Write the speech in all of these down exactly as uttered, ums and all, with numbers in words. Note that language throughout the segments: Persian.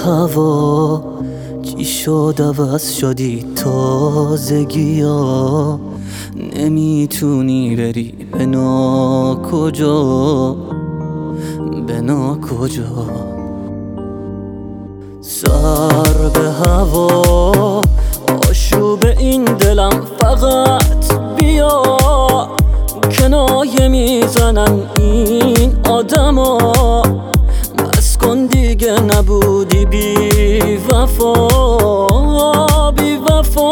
هوا چی شد عوض شدی تازگی ها، نمیتونی بری به نا کجا به نا کجا. سر به هوا آشوب این دلم، فقط بیا کنایه میزنن این آدما. بس کن دیگه نبودی بی وفا بی وفا.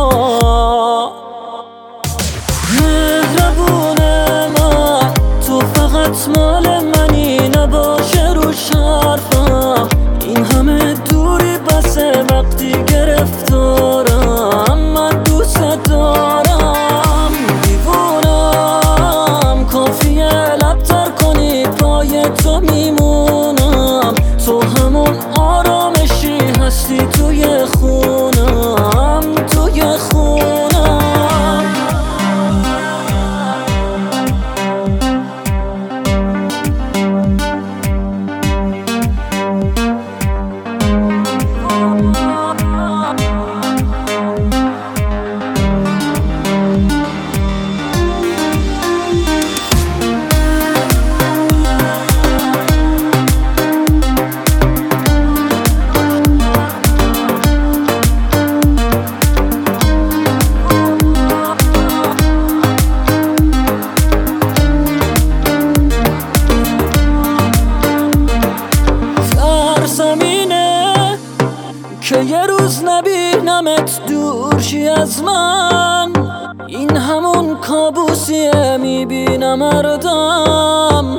مهربون من تو فقط مال منی، نباشه رو حرفم این همه دوری بسه. وقتی گرفتارم من دوست دارم، دیوونم کافیه لبتر کنی پای تو میمونم. تو همون آرامشی هستی توی خونم توی خونم. که یه روز نبینمت دور شی از من، این همون کابوسیه میبینم هردم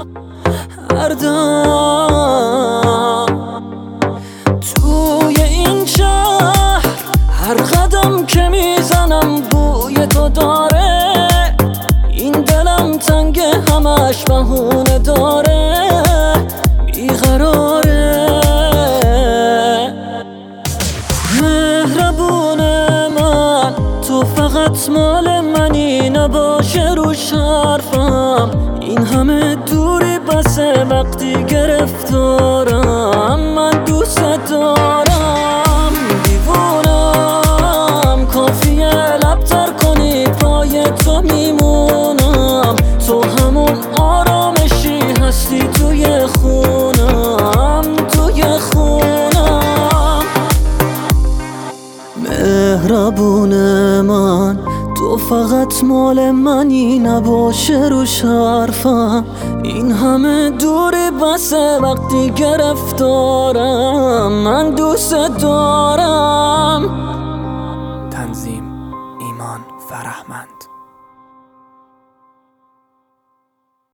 هردم. توی این شهر هر قدم که میزنم بوی تو داره، این دلم تنگ همش بهونه داره، بیقراره. مهربون من تو فقط مال منی، نباشه رو حرفم این همه دوری بسه. وقتی گرفتارم من دوست دارم، دیوونم کافیه لبتر کنی پای تو میمونم. تو همون آرامشی هستی توی خونم توی خونم. مهربون من تو فقط مال منی، نباشه رو حرفم این همه دوری بسه. وقتی گرفتارم من دوست دارم.